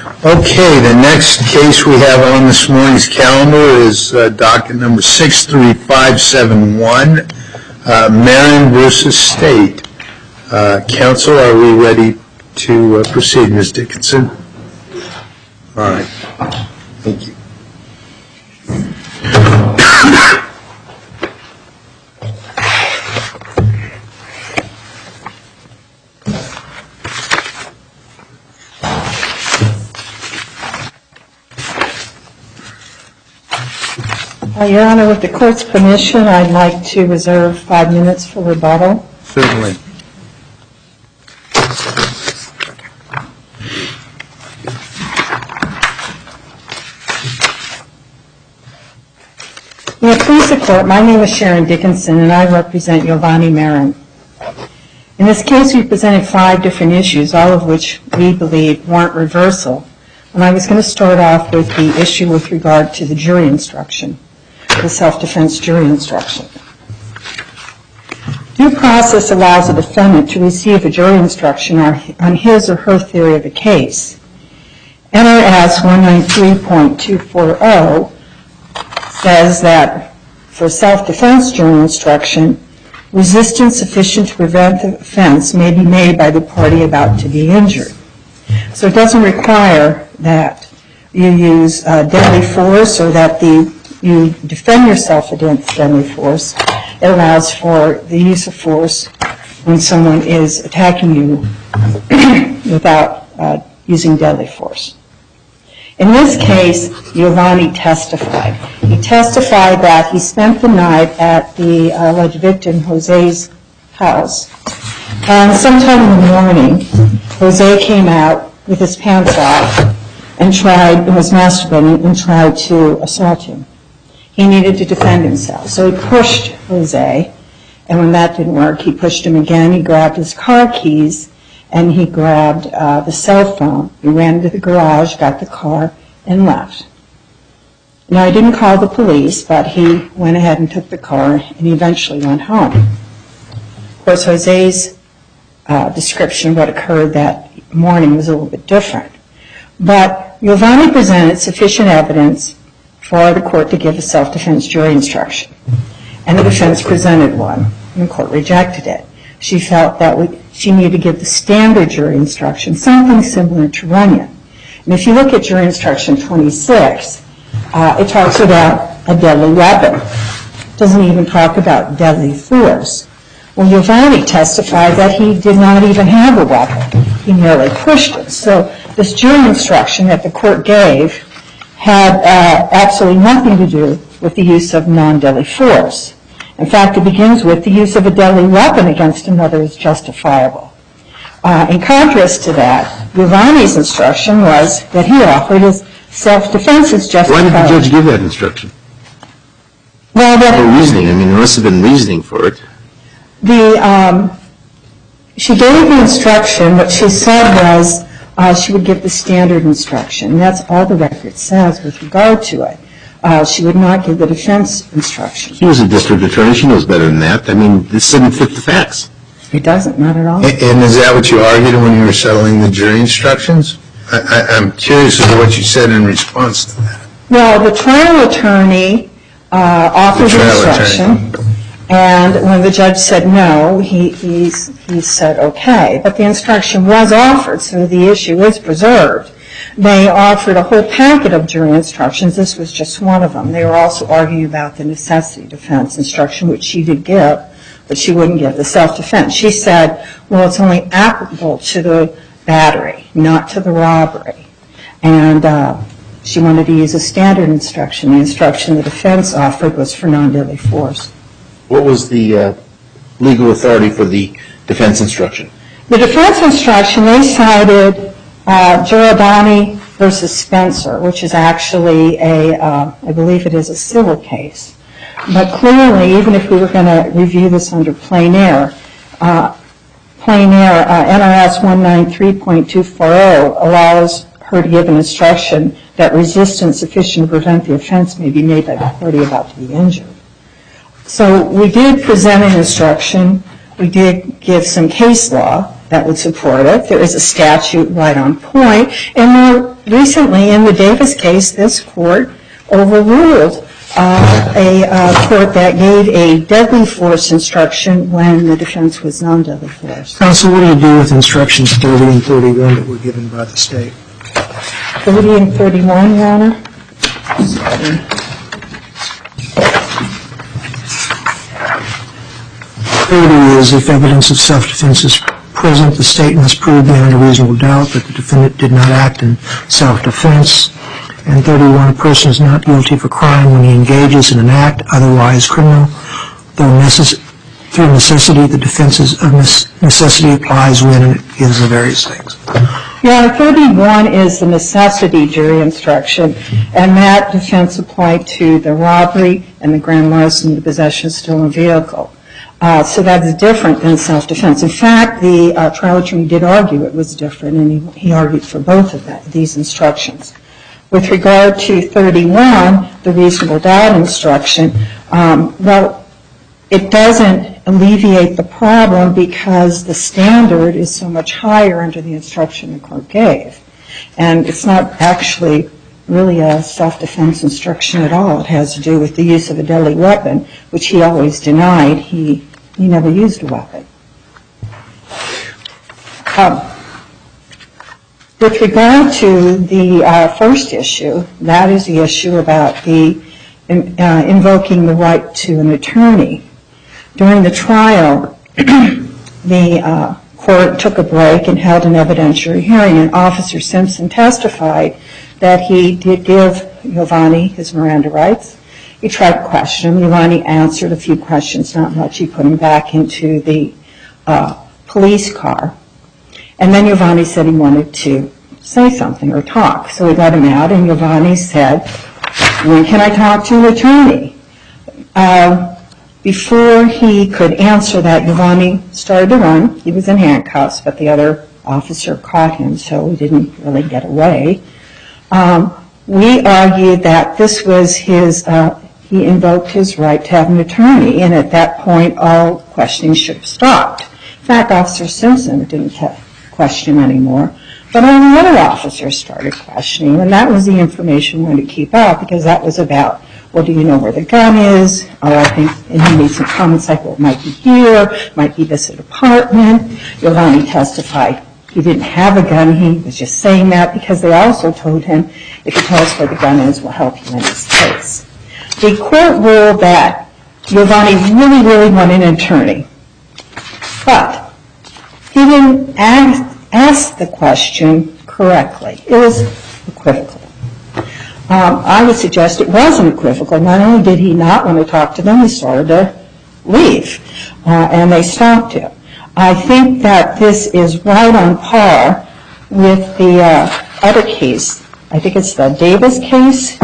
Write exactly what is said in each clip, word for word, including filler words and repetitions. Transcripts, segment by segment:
Okay, the next case we have on this morning's calendar is uh, docket number six three five seven one, uh, Marin versus State. Uh, counsel, are we ready to uh, proceed, Miz Dickinson? All right. Thank you. Uh, Your Honor, with the court's permission, I'd like to reserve five minutes for rebuttal. Certainly. May it please the court, my name is Sharon Dickinson and I represent Giovanni Marin. In this case, we presented five different issues, all of which we believe warrant reversal. And I was going to start off with the issue with regard to the jury instruction, the self-defense jury instruction. Due process allows a defendant to receive a jury instruction on his or her theory of a case. N R S one ninety-three point two forty says that for self-defense jury instruction, resistance sufficient to prevent the offense may be made by the party about to be injured. So it doesn't require that you use uh, deadly force or that the you defend yourself against deadly force. It allows for the use of force when someone is attacking you without uh, using deadly force. In this case, Giovanni testified. He testified that he spent the night at the uh, alleged victim, Jose's house. And sometime in the morning, Jose came out with his pants off and tried, was masturbating and tried to assault him. He needed to defend himself. So he pushed Jose, and when that didn't work, he pushed him again. He grabbed his car keys, and he grabbed uh, the cell phone. He ran into the garage, got the car, and left. Now, he didn't call the police, but he went ahead and took the car, and he eventually went home. Of course, Jose's uh, description of what occurred that morning was a little bit different. But Giovanni presented sufficient evidence for the court to give a self-defense jury instruction. And the defense presented one, and the court rejected it. She felt that we, she needed to give the standard jury instruction, something similar to Runyon. And if you look at jury instruction twenty-six, uh, it talks about a deadly weapon. It doesn't even talk about deadly force. Well, Giovanni testified that he did not even have a weapon. He merely pushed it. So this jury instruction that the court gave had uh, absolutely nothing to do with the use of non-deadly force. In fact, it begins with the use of a deadly weapon against another is justifiable. Uh, in contrast to that, Giovanni's instruction was that he offered his self-defense is justifiable. Why did the judge give that instruction? Well, that For reasoning. I mean, there must have been reasoning for it. The um, she gave the instruction. What she said was uh, she would give the standard instruction. And that's all the record says with regard to it. Uh, she would not give the defense instruction. He was a district attorney. She knows better than that. I mean, this didn't fit the facts. It doesn't, not at all. And, and is that what you argued when you were settling the jury instructions? I, I, I'm curious as to what you said in response to that. Well, the trial attorney uh, offered the, the instruction, attorney. And when the judge said no, he, he, he said okay. But the instruction was offered, so the issue is preserved. They offered a whole packet of jury instructions. This was just one of them. They were also arguing about the necessity defense instruction, which she did give, but she wouldn't give the self-defense. She said, well, it's only applicable to the battery, not to the robbery. And uh, she wanted to use a standard instruction. The instruction the defense offered was for non-deadly force. What was the uh, legal authority for the defense instruction? The defense instruction, they cited uh, Giordani versus Spencer, which is actually a, uh, I believe it is a civil case. But clearly, even if we were going to review this under plain error, uh, plain error, uh, N R S one ninety-three point two forty allows her to give an instruction that resistance sufficient to prevent the offense may be made by the party about to be injured. So we did present an instruction. We did give some case law. that would support it. There is a statute right on point. And more recently, in the Davis case, this court overruled uh, a uh, court that gave a deadly force instruction when the defense was non-deadly force. Counsel, what do you do with instructions thirty and thirty-one that were given by the state? thirty and thirty-one, Your Honor. thirty is if evidence of self-defense is present, the state must prove beyond a reasonable doubt that the defendant did not act in self-defense. And thirty-one, a person is not guilty of a crime when he engages in an act otherwise criminal, though necess- through necessity, the defense of necessity applies when, and it gives the various things. Yeah, thirty-one is the necessity jury instruction, and that defense applied to the robbery and the grand larceny, the possession of stolen vehicle. Uh, so that's different than self-defense. In fact, the uh, trial attorney did argue it was different, and he, he argued for both of that, these instructions. With regard to thirty-one, the reasonable doubt instruction, um, well, it doesn't alleviate the problem because the standard is so much higher under the instruction the court gave. And it's not actually really a self-defense instruction at all. It has to do with the use of a deadly weapon, which he always denied. He, he never used a weapon. Um, with regard to the uh, first issue, that is the issue about the uh, invoking the right to an attorney. During the trial, the uh, court took a break and held an evidentiary hearing, and Officer Simpson testified that he did give Giovanni his Miranda rights. He tried to question him. Giovanni answered a few questions, not much. He put him back into the uh, police car. And then Giovanni said he wanted to say something or talk. So he let him out, and Giovanni said, "When can I talk to an attorney?" Uh, Before he could answer that, Giovanni started to run. He was in handcuffs, but the other officer caught him, so he didn't really get away. Um, we argued that this was his, uh, he invoked his right to have an attorney, and at that point, all questioning should have stopped. In fact, Officer Simpson didn't question him anymore, but all the other officers started questioning, and that was the information we wanted to keep out, because that was about, well, do you know where the gun is? Oh, I think, and he made some comments like, well, it might be here, might be this apartment. Giovanni testified he didn't have a gun. He was just saying that because they also told him, if you tell us where the gun is, we'll help you in this case. The court ruled that Giovanni really, really wanted an attorney, but he didn't ask, ask the question correctly. It was equivocal. Um, I would suggest it wasn't equivocal. Not only did he not want to talk to them, he started to leave, uh, and they stopped him. I think that this is right on par with the uh, other case. I think it's the Davis case.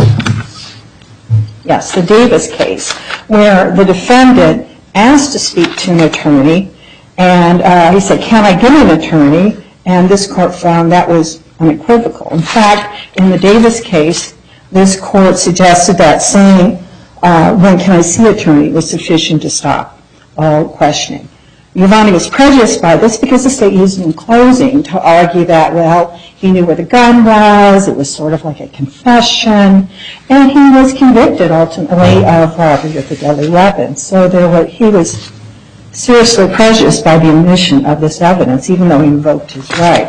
Yes, the Davis case, where the defendant asked to speak to an attorney, and uh, he said, "Can I get an attorney?" And this court found that was unequivocal. In fact, in the Davis case, this court suggested that saying, uh, "When can I see an attorney?" was sufficient to stop all questioning. Giovanni was prejudiced by this because the state used it in closing to argue that, well, he knew where the gun was, it was sort of like a confession, and he was convicted ultimately of robbery with a deadly weapon. So there were, he was seriously prejudiced by the omission of this evidence, even though he invoked his right.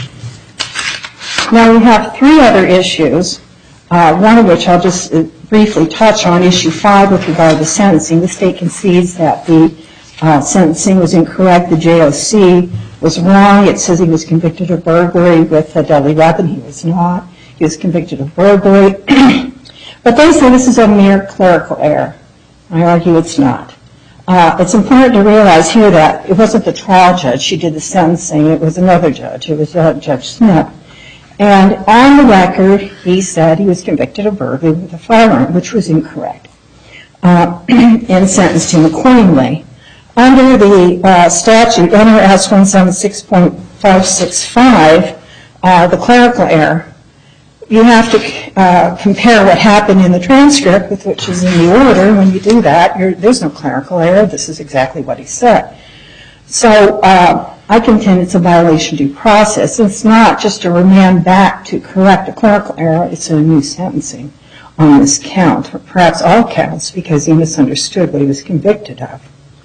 Now we have three other issues, uh, one of which I'll just uh, briefly touch on, issue five with regard to sentencing. The state concedes that the uh, sentencing was incorrect. The J O C was wrong. It says he was convicted of burglary with a deadly weapon. He was not. He was convicted of burglary. But they say this is a mere clerical error. I argue it's not. Uh, it's important to realize here that it wasn't the trial judge who did the sentencing. It was another judge. It was uh, Judge Smith. And on the record, he said he was convicted of burglary with a firearm, which was incorrect, uh, and sentenced him accordingly. Under the uh, statute, N R S one seventy-six point five six five, uh, the clerical error, you have to uh, compare what happened in the transcript with which is in the order. When you do that, you're, there's no clerical error. This is exactly what he said. So uh, I contend it's a violation of due process. It's not just a remand back to correct a clerical error. It's a new sentencing on this count, or perhaps all counts, because he misunderstood what he was convicted of.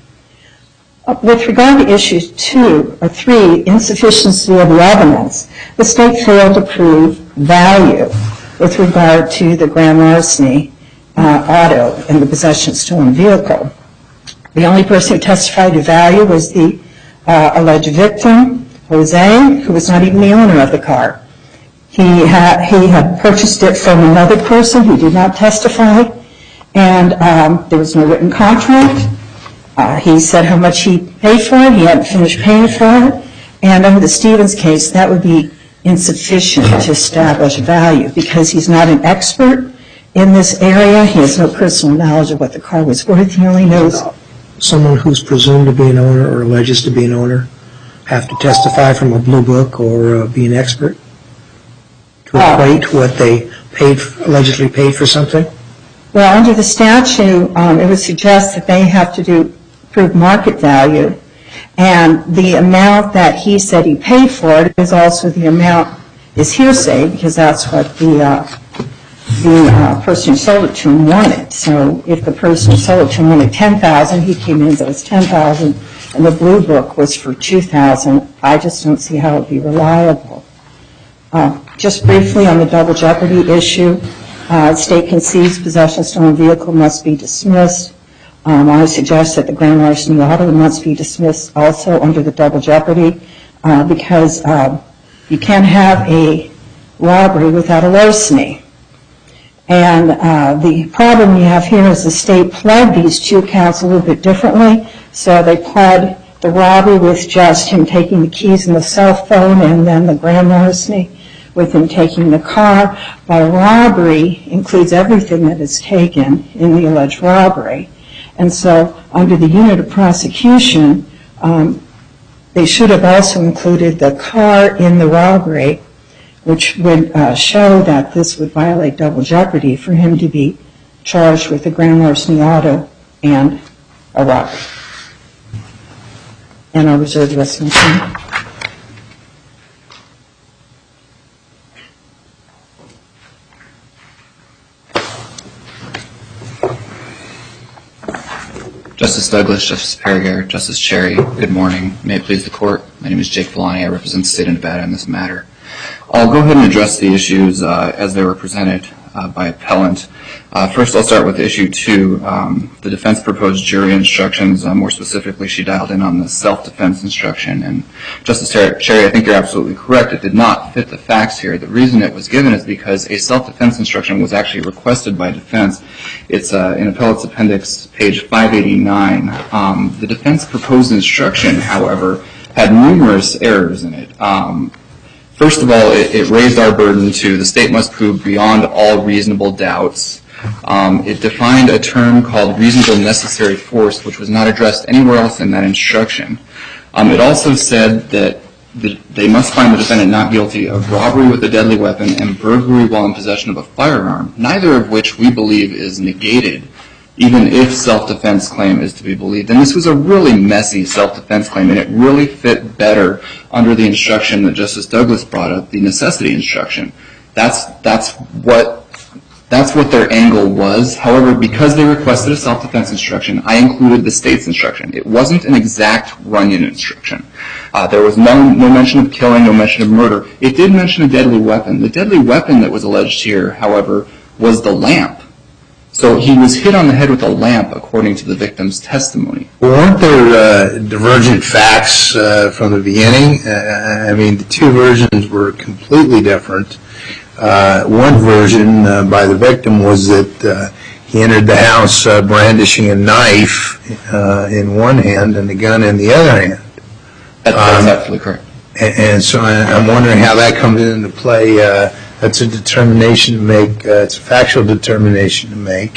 With regard to issues two or three, insufficiency of the evidence, the state failed to prove value with regard to the grand larceny uh, auto and the possession of stolen vehicle. The only person who testified to value was the uh, alleged victim, Jose, who was not even the owner of the car. He had, he had purchased it from another person who did not testify, and um, there was no written contract. Uh, he said how much he paid for it. He hadn't finished paying for it. And under the Stevens case, that would be insufficient to establish value because he's not an expert in this area. He has no personal knowledge of what the car was worth. He only knows. Someone who's presumed to be an owner or alleges to be an owner have to testify from a blue book or uh, be an expert to equate what they paid, allegedly paid for something? Well, under the statute, um, it would suggest that they have to do prove market value, and the amount that he said he paid for it is also the amount is hearsay because that's what the uh, the uh, person who sold it to him wanted. So if the person who sold it to him wanted ten thousand dollars, he came in and said it was ten thousand dollars, and the blue book was for two thousand dollars. I just don't see how it would be reliable. Uh, just briefly on the double jeopardy issue, uh, state concedes possession of stolen vehicle must be dismissed. Um, I suggest that the grand larceny auto must be dismissed also under the double jeopardy uh, because uh, you can't have a robbery without a larceny. And uh, the problem you have here is the state pled these two counts a little bit differently. So they pled the robbery with just him taking the keys and the cell phone, and then the grand larceny with him taking the car. But robbery includes everything that is taken in the alleged robbery. And so under the unit of prosecution, um, they should have also included the car in the robbery, which would uh, show that this would violate double jeopardy for him to be charged with a grand larceny auto and a robbery. And I'll reserve the rest of my time. Justice Douglas, Justice Paragare, Justice Cherry, good morning. May it please the Court. My name is Jake Filani. I represent the state of Nevada in this matter. I'll go ahead and address the issues uh, as they were presented uh, by appellant. Uh, first, I'll start with issue two. Um, the defense proposed jury instructions. Uh, more specifically, she dialed in on the self-defense instruction. And Justice Cherry, I think you're absolutely correct. It did not fit the facts here. The reason it was given is because a self-defense instruction was actually requested by defense. It's uh, in appellate's appendix, page five eighty-nine. Um, the defense proposed instruction, however, had numerous errors in it. Um, First of all, it, it raised our burden to the state must prove beyond all reasonable doubts. Um, it defined a term called reasonable necessary force, which was not addressed anywhere else in that instruction. Um, it also said that the, they must find the defendant not guilty of robbery with a deadly weapon and burglary while in possession of a firearm, neither of which we believe is negated, even if self-defense claim is to be believed. And this was a really messy self-defense claim, and it really fit better under the instruction that Justice Douglas brought up, the necessity instruction. That's that's what that's what their angle was. However, because they requested a self-defense instruction, I included the state's instruction. It wasn't an exact Runyon instruction. Uh, there was no, no mention of killing, no mention of murder. It did mention a deadly weapon. The deadly weapon that was alleged here, however, was the lamp. So he was hit on the head with a lamp, according to the victim's testimony. Well, weren't there uh, divergent facts uh, from the beginning? Uh, I mean, the two versions were completely different. Uh, one version uh, by the victim was that uh, he entered the house uh, brandishing a knife uh, in one hand and the gun in the other hand. That's, that's um, absolutely correct. And, and so I, I'm wondering how that comes into play. Uh, That's a determination to make. Uh, it's a factual determination to make.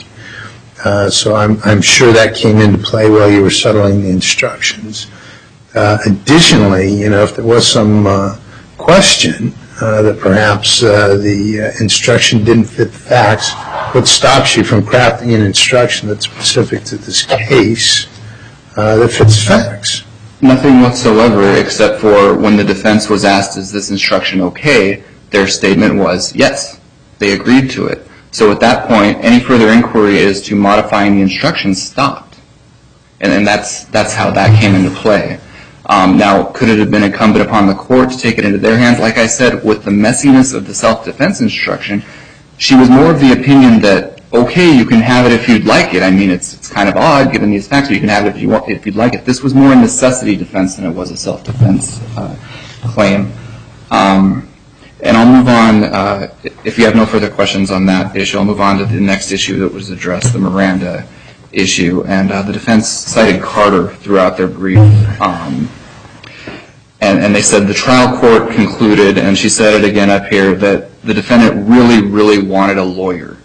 Uh, so I'm, I'm sure that came into play while you were settling the instructions. Uh, additionally, you know, if there was some uh, question uh, that perhaps uh, the uh, instruction didn't fit the facts, what stops you from crafting an instruction that's specific to this case uh, that fits facts? Nothing whatsoever, except for when the defense was asked, is this instruction okay, their statement was yes. They agreed to it. So at that point, any further inquiry as to modifying the instructions stopped. And, and that's, that's how that came into play. Um, now, could it have been incumbent upon the court to take it into their hands? Like I said, with the messiness of the self-defense instruction, she was more of the opinion that, okay, you can have it if you'd like it. I mean, it's it's kind of odd given these facts, but you can have it if you want, if you'd like it. This was more a necessity defense than it was a self-defense uh, claim. Um, and I'll move on. Uh, if you have no further questions on that issue, I'll move on to the next issue that was addressed, the Miranda issue. And uh, the defense cited Carter throughout their brief. Um, and, and they said the trial court concluded, and she said it again up here, that the defendant really, really wanted a lawyer.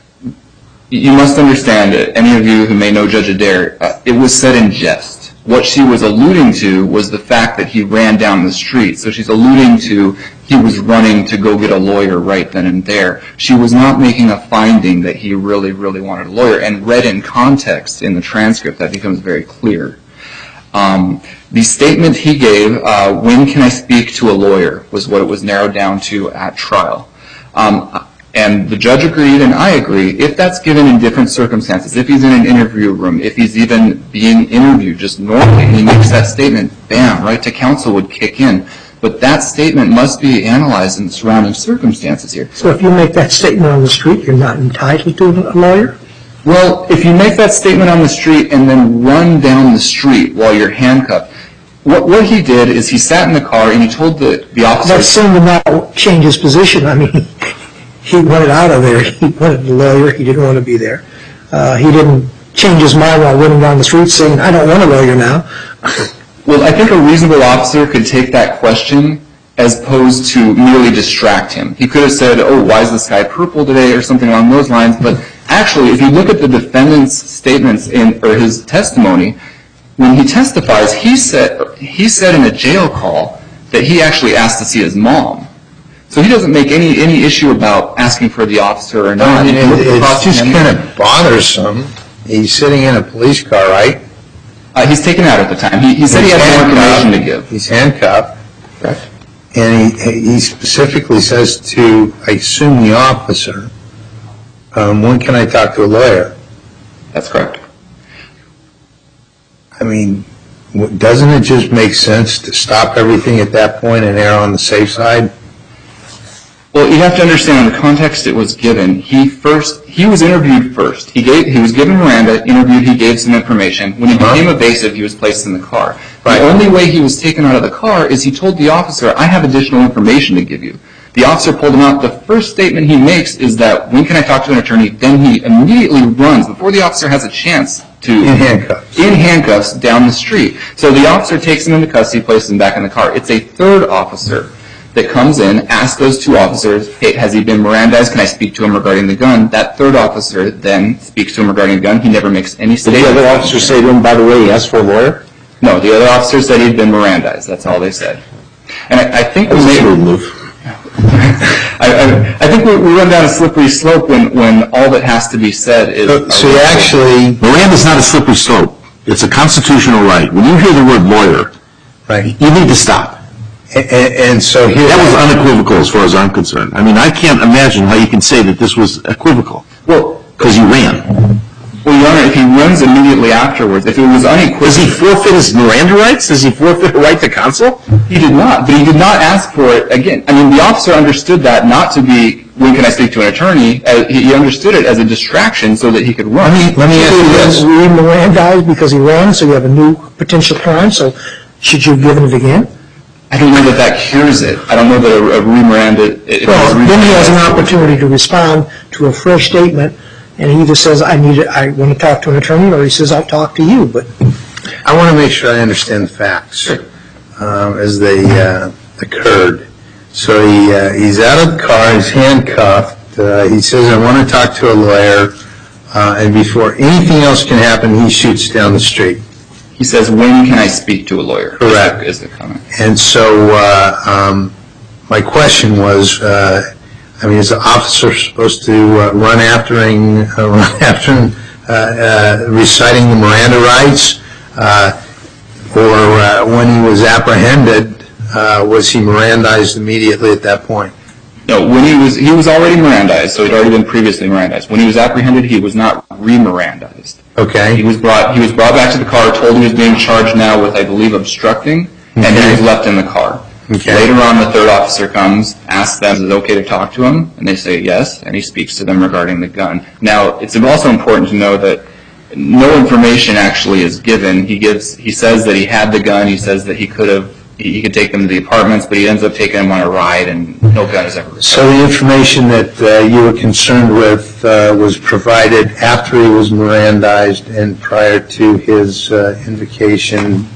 You must understand, any of you who may know Judge Adair, uh, it was said in jest. What she was alluding to was the fact that he ran down the street. So she's alluding to he was running to go get a lawyer right then and there. She was not making a finding that he really, really wanted a lawyer. And read in context in the transcript, that becomes very clear. Um, the statement he gave, uh, when can I speak to a lawyer, was what it was narrowed down to at trial. Um, And the judge agreed, and I agree, if that's given in different circumstances, if he's in an interview room, if he's even being interviewed just normally, and he makes that statement, bam, right to counsel would kick in. But that statement must be analyzed in the surrounding circumstances here. So if you make that statement on the street, you're not entitled to a lawyer? Well, if you make that statement on the street and then run down the street while you're handcuffed, what, what he did is he sat in the car and he told the, the officer... That seemed to not change his position. I mean... He wanted out of there. He wanted a lawyer. He didn't want to be there. Uh, he didn't change his mind while running down the street saying, I don't want a lawyer now. Well, I think a reasonable officer could take that question as opposed to merely distract him. He could have said, oh, why is this guy purple today, or something along those lines. But actually, if you look at the defendant's statements in, or his testimony, when he testifies, he said, he said in a jail call that he actually asked to see his mom. So he doesn't make any any issue about asking for the officer or not. I mean, it, it's just kind of bothersome. He's sitting in a police car, right? Uh, he's taken out at the time. He, he said He's he had more information to handcuffed. give. He's handcuffed. Correct. And he, he specifically says to, I assume, the officer, um, when can I talk to a lawyer? That's correct. I mean, w- doesn't it just make sense to stop everything at that point and err on the safe side? Well, you have to understand in the context it was given. He first, he was interviewed first. He gave, he was given Miranda, interviewed, he gave some information. When he Uh-huh. became evasive, he was placed in the car. Right. The only way he was taken out of the car is he told the officer, I have additional information to give you. The officer pulled him out. The first statement he makes is that, when can I talk to an attorney? Then he immediately runs, before the officer has a chance to... In handcuffs. In handcuffs down the street. So the officer takes him into custody, places him back in the car. It's a third officer that comes in, asks those two officers, hey, has he been Mirandized? Can I speak to him regarding the gun? That third officer then speaks to him regarding the gun. He never makes any Did statement. the other officer say to him, by the way, he asked for a lawyer? No, the other officer said he'd been Mirandized. That's all they said. And I, I think we That was a may, smooth move. I, I, I think we, we run down a slippery slope when, when all that has to be said is... So, so you actually, Miranda's not a slippery slope. It's a constitutional right. When you hear the word lawyer, right, you need to stop. and, and so here... That was unequivocal as far as I'm concerned. I mean, I can't imagine how you can say that this was equivocal, Well, because you ran. well, Your Honor, if he runs immediately afterwards, if it was unequivocal... Does he forfeit his Miranda rights? Does he forfeit a right to counsel? He did not, but he did not ask for it again. I mean, the officer understood that not to be, when can I speak to an attorney? Uh, he, he understood it as a distraction so that he could run. Let me, let me ask you this. So he Mirandized because he ran, so you have a new potential crime, so should you have given it again? I don't know that that cures it. I don't know that a, a re-Miranda... if it Well, was then he has an re-Miranda- opportunity to respond to a fresh statement, and he either says, I need, it- I want to talk to an attorney, or he says, I'll talk to you, but I want to make sure I understand the facts um, as they uh, occurred. So he uh, he's out of the car, he's handcuffed, uh, he says, I want to talk to a lawyer, uh, and before anything else can happen, he shoots down the street. He says, when can I speak to a lawyer? Correct. Is the comment. And so uh, um, my question was, uh, I mean, is the officer supposed to uh, run after him, uh, run after him uh, uh, reciting the Miranda rights? Uh, or uh, when he was apprehended, uh, was he Mirandized immediately at that point? No, when he was he was already Mirandized, so he'd already been previously Mirandized. When he was apprehended, he was not re-Mirandized. Okay. He was brought he was brought back to the car, told he was being charged now with, I believe, obstructing, and Okay. he was left in the car. Okay. Later on, the third officer comes, asks them, is it okay to talk to him? And they say yes, and he speaks to them regarding the gun. Now, it's also important to know that no information actually is given. He gives he says that he had the gun. He says that he could have he could take them to the apartments, but he ends up taking them on a ride, and no gun is ever recovered. So the information that uh, you were concerned with uh, was provided after he was Mirandized and prior to his uh, invocation,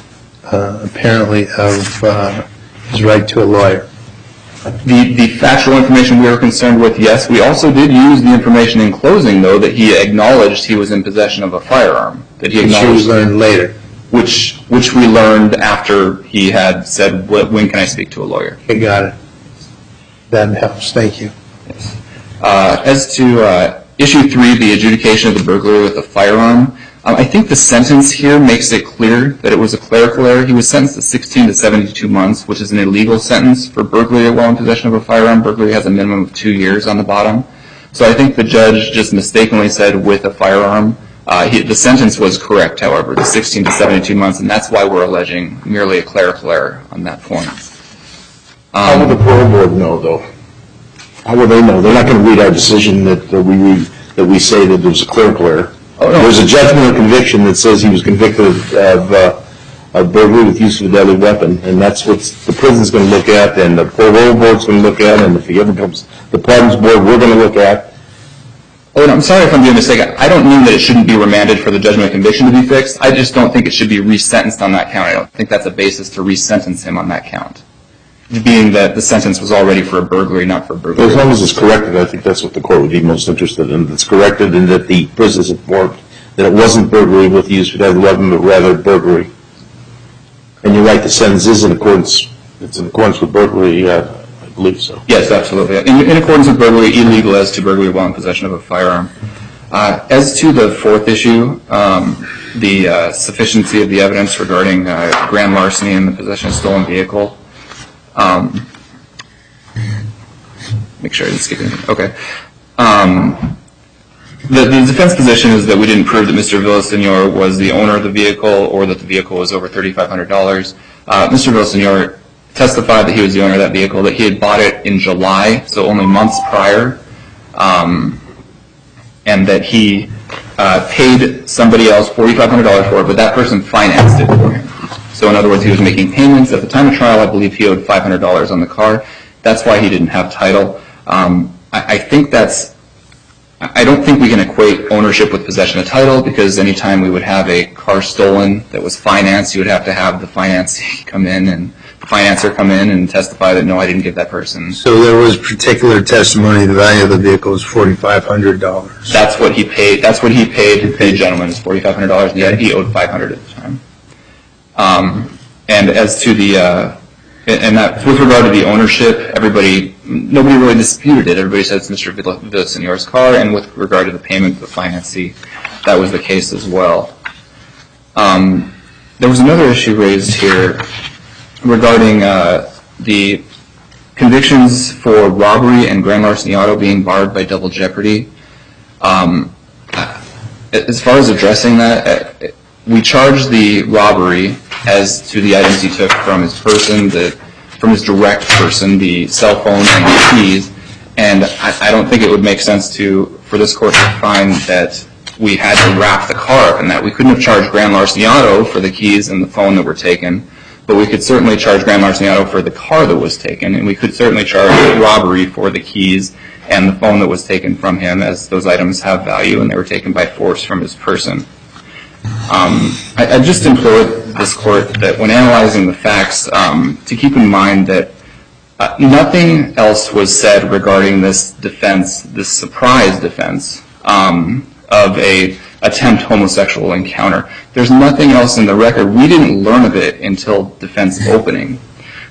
uh, apparently, of uh, his right to a lawyer. The, the factual information we were concerned with, yes. We also did use the information in closing, though, that he acknowledged he was in possession of a firearm. That he Which you acknowledged, learned later. which which we learned after he had said, "Wh- when can I speak to a lawyer?" Okay, got it. That helps. Thank you. Yes. Uh, as to uh, issue three, the adjudication of the burglary with a firearm, um, I think the sentence here makes it clear that it was a clerical error. He was sentenced to sixteen to seventy-two months, which is an illegal sentence for burglary while in possession of a firearm. Burglary has a minimum of two years on the bottom. So I think the judge just mistakenly said with a firearm. Uh, he, the sentence was correct, however, the sixteen to seventy-two months, and that's why we're alleging merely a clerical error on that point. How Um, would the parole board know, though? How would they know? They're not going to read our decision that uh, we read, that we say that there was a clerical error. Oh, no. There's a judgment of conviction that says he was convicted of, uh, of burglary with use of a deadly weapon, and that's what the prison's going to look at, and the parole board's going to look at, and if he ever comes, the pardons board, we're going to look at. Oh, and I'm sorry if I'm being mistaken. I don't mean that it shouldn't be remanded for the judgment of conviction to be fixed. I just don't think it should be resentenced on that count. I don't think that's a basis to resentence him on that count, being that the sentence was already for a burglary, not for a But as burglary. long as it's corrected, I think that's what the court would be most interested in. It's corrected and that the prison is informed that it wasn't burglary with use of a deadly weapon, but rather burglary. And you're right, the sentence is in accordance, it's in accordance with burglary, uh, I believe so. Yes, absolutely. In, in accordance with burglary, illegal as to burglary while in possession of a firearm. Uh, as to the fourth issue, um, the uh, sufficiency of the evidence regarding uh, grand larceny and the possession of stolen vehicle. Um, make sure I didn't skip anything. Okay. Um, the, the defense position is that we didn't prove that Mister Villasenor was the owner of the vehicle or that the vehicle was over thirty-five hundred dollars. Uh, Mister Villasenor testified that he was the owner of that vehicle, that he had bought it in July, so only months prior, um, and that he uh, paid somebody else forty-five hundred dollars for it, but that person financed it for him. So in other words, he was making payments. At the time of trial, I believe he owed five hundred dollars on the car. That's why he didn't have title. Um, I, I think that's, I don't think we can equate ownership with possession of title, because anytime we would have a car stolen that was financed, you would have to have the financee come in and the financer come in and testify that, no, I didn't give that person. So there was particular testimony, the value of the vehicle was forty-five hundred dollars. That's what he paid. That's what he paid the gentleman, is forty-five hundred dollars, and yet he owed five hundred dollars at the time. Um, and as to the, uh, and that with regard to the ownership, everybody, nobody really disputed it. Everybody said it's Mister Villasenor's car, and with regard to the payment of the financee, that was the case as well. Um, there was another issue raised here regarding uh, the convictions for robbery and grand larceny auto being barred by double jeopardy. Um, as far as addressing that, we charged the robbery as to the items he took from his person, the, from his direct person, the cell phone and the keys, and I, I don't think it would make sense to, for this court to find that we had to wrap the car up in that. We couldn't have charged grand larceny auto for the keys and the phone that were taken, but we could certainly charge grand larceny auto for the car that was taken, and we could certainly charge robbery for the keys and the phone that was taken from him, as those items have value and they were taken by force from his person. Um, I, I just implore this court that when analyzing the facts, um, to keep in mind that uh, nothing else was said regarding this defense, this surprise defense um, of a attempt homosexual encounter. There's nothing else in the record. We didn't learn of it until defense opening.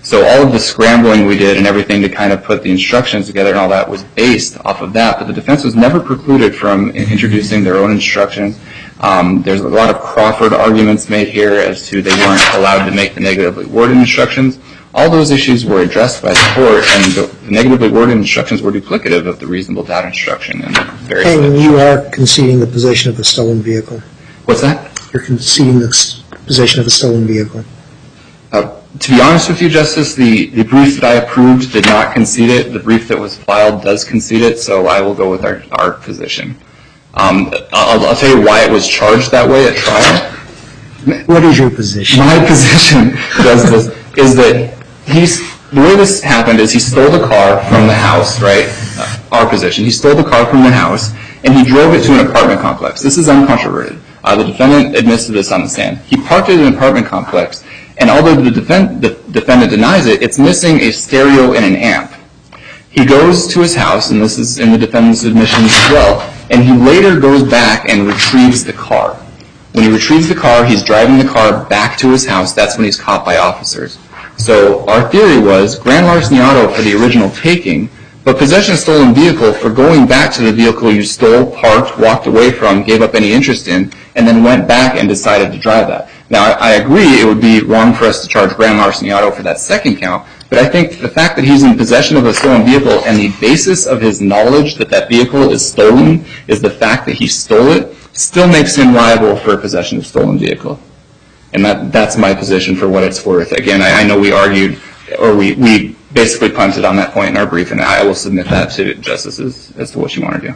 So all of the scrambling we did and everything to kind of put the instructions together and all that was based off of that. But the defense was never precluded from introducing their own instructions. Um, there's a lot of Crawford arguments made here as to they weren't allowed to make the negatively worded instructions. All those issues were addressed by the court, and the, the negatively worded instructions were duplicative of the reasonable doubt instruction. And, various And you are conceding the possession of a stolen vehicle. What's that? You're conceding the s- possession of a stolen vehicle. Uh, to be honest with you, Justice, the, the brief that I approved did not concede it. The brief that was filed does concede it, so I will go with our, our position. Um, I'll, I'll tell you why it was charged that way at trial. What is your position? My position, Justice, is that he's, the way this happened is he stole the car from the house, right? Uh, our position. He stole the car from the house, and he drove it to an apartment complex. This is uncontroverted. Uh, the defendant admits to this on the stand. He parked it in an apartment complex, and although the, defend, the defendant denies it, it's missing a stereo and an amp. He goes to his house, and this is in the defendant's admissions as well, and he later goes back and retrieves the car. When he retrieves the car, he's driving the car back to his house. That's when he's caught by officers. So our theory was grand larceny for the original taking, but possession of stolen vehicle for going back to the vehicle you stole, parked, walked away from, gave up any interest in, and then went back and decided to drive that. Now, I, I agree it would be wrong for us to charge grand larceny for that second count, but I think the fact that he's in possession of a stolen vehicle and the basis of his knowledge that that vehicle is stolen is the fact that he stole it still makes him liable for possession of a stolen vehicle. And that, that's my position for what it's worth. Again, I, I know we argued, or we, we basically punted on that point in our brief, and I will submit that to justices as to what you want to do.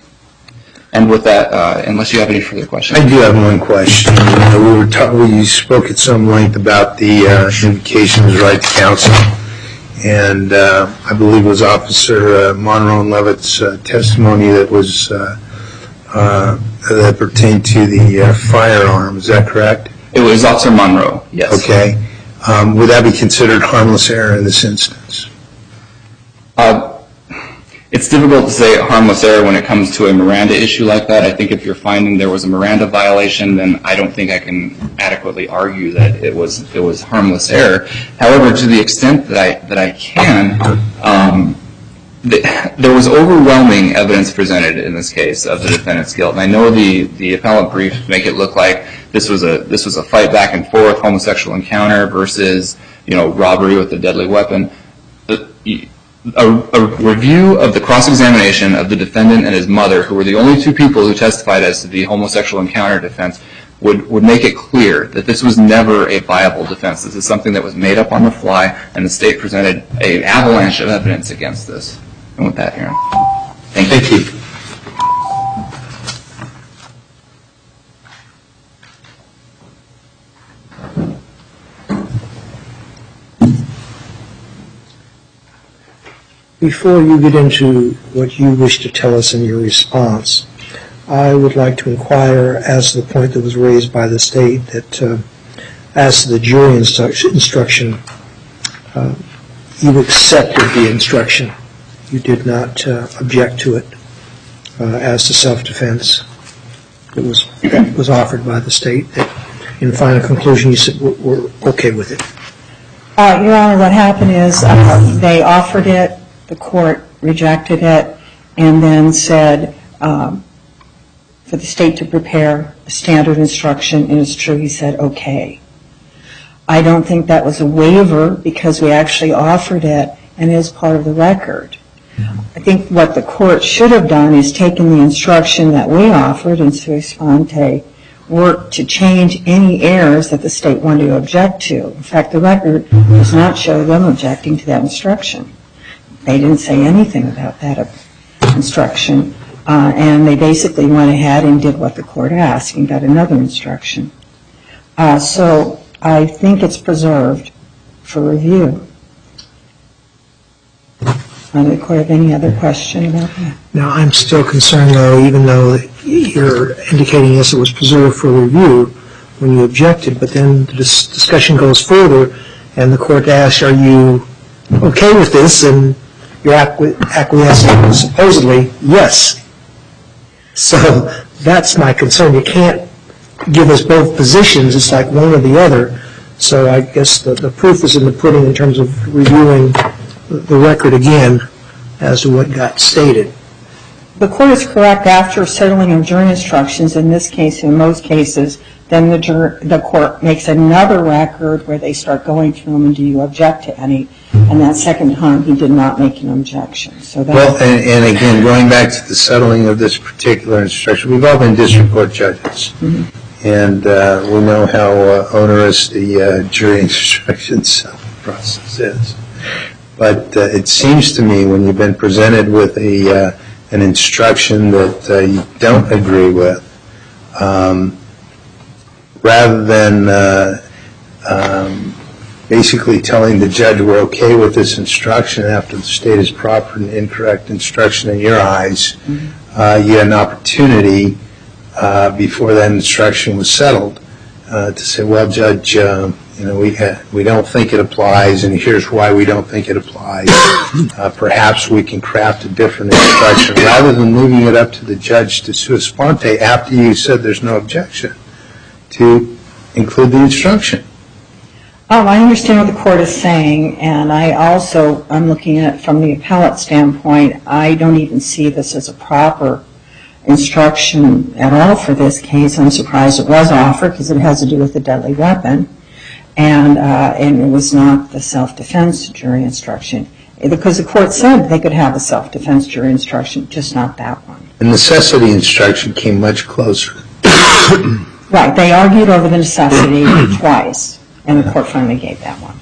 And with that, uh, unless you have any further questions. I do have one question. Uh, we were ta- we spoke at some length about the uh, invocation of his right to counsel, and uh, I believe it was Officer uh, Monroe and Levitt's uh, testimony that was uh, uh, that pertained to the uh, firearm. Is that correct? It was Officer Monroe, yes. Okay. Um, would that be considered harmless error in this instance? Uh, It's difficult to say harmless error when it comes to a Miranda issue like that. I think if you're finding there was a Miranda violation, then I don't think I can adequately argue that it was it was harmless error. However, to the extent that I that I can, um, the, there was overwhelming evidence presented in this case of the defendant's guilt. And I know the the appellate briefs make it look like this was a this was a fight back and forth, homosexual encounter versus you know robbery with a deadly weapon. The, A, a review of the cross-examination of the defendant and his mother, who were the only two people who testified as to the homosexual encounter defense, would, would make it clear that this was never a viable defense. This is something that was made up on the fly, and the state presented an avalanche of evidence against this. And with that, Aaron. Thank you. Thank you. Before you get into what you wish to tell us in your response, I would like to inquire as to the point that was raised by the state that uh, as to the jury instru- instruction, uh, you accepted the instruction. You did not uh, object to it uh, as to self-defense. It was, that was offered by the state. That in final conclusion, you said we're, we're okay with it. Uh, Your Honor, what happened is uh, they offered it, the court rejected it, and then said um, for the state to prepare a standard instruction, and it's true, he said, okay. I don't think that was a waiver because we actually offered it and it is part of the record. I think what the court should have done is taken the instruction that we offered and sui sponte, work to change any errors that the state wanted to object to. In fact, the record does not show them objecting to that instruction. They didn't say anything about that instruction, uh, and they basically went ahead and did what the court asked and got another instruction. Uh, so I think it's preserved for review. Does the court have any other question about that? Now, I'm still concerned, though, even though you're indicating, yes, it was preserved for review when you objected, but then the dis- discussion goes further, and the court asks, are you okay with this? And you're acqui- acquiescing supposedly, yes. So that's my concern. You can't give us both positions. It's like one or the other. So I guess the, the proof is in the pudding in terms of reviewing the, the record again as to what got stated. The court is correct. After settling of jury instructions, in this case, in most cases, then the, jur- the court makes another record where they start going through them and do you object to any? And that second time, he did not make an objection. So that Well, and, and again, going back to the settling of this particular instruction, we've all been district court judges. Mm-hmm. And uh, we know how uh, onerous the uh, jury instructions process is. But uh, it seems to me when you've been presented with a uh, an instruction that uh, you don't agree with, um, rather than uh, um, basically telling the judge we're okay with this instruction after the state is proper and incorrect instruction in your eyes, mm-hmm. uh, you had an opportunity uh, before that instruction was settled uh, to say, well, Judge, uh, you know, we ha- we don't think it applies, and here's why we don't think it applies. Uh, perhaps we can craft a different instruction rather than leaving it up to the judge to sua sponte after you said there's no objection to include the instruction. Um, I understand what the court is saying, and I also, I'm looking at it from the appellate standpoint. I don't even see this as a proper instruction at all for this case. I'm surprised it was offered because it has to do with a deadly weapon, and uh, and it was not the self-defense jury instruction. Because the court said they could have a self-defense jury instruction, just not that one. The necessity instruction came much closer. Right, they argued over the necessity twice, and the court finally gave that one.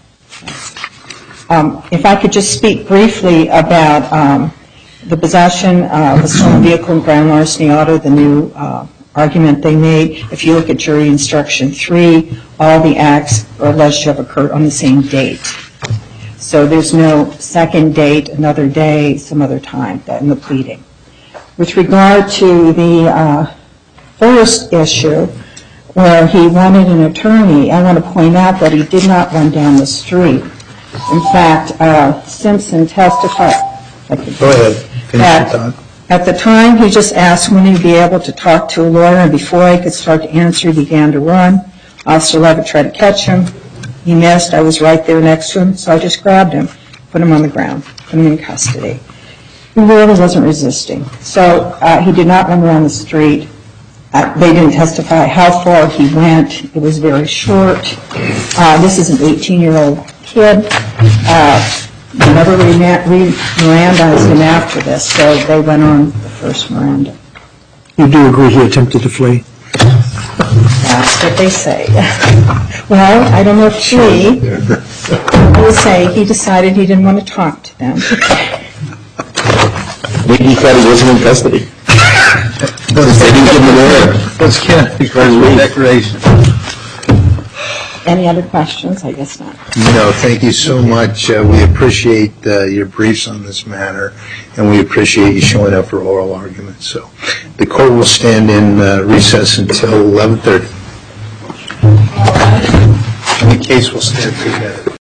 Um, if I could just speak briefly about um, the possession of a stolen vehicle and grand larceny auto, the new uh, argument they made. If you look at jury instruction three, all the acts are alleged to have occurred on the same date. So there's no second date, another day, some other time in the pleading. With regard to the uh, first issue, where he wanted an attorney, I want to point out that he did not run down the street. In fact, uh, Simpson testified. Go ahead. Finish your thought. At the time, he just asked when he'd be able to talk to a lawyer, and before I could start to answer, he began to run. Officer Levitt tried to catch him. He missed. I was right there next to him, so I just grabbed him, put him on the ground, put him in custody. He really wasn't resisting. So uh, he did not run around the street. Uh, they didn't testify how far he went. It was very short. Uh, this is an eighteen-year-old kid. Uh, they never re- re- Mirandized him after this, so they went on the first Miranda. You do agree he attempted to flee? That's what they say. Well, I don't know if flee. I would say he decided he didn't want to talk to them. Maybe he thought he wasn't in custody. They didn't give him a lawyer. Let's get a declaration. Any other questions? I guess not. No, thank you so much. Uh, we appreciate uh, your briefs on this matter, and we appreciate you showing up for oral arguments. So the court will stand in uh, recess until eleven thirty. And the case will stand together.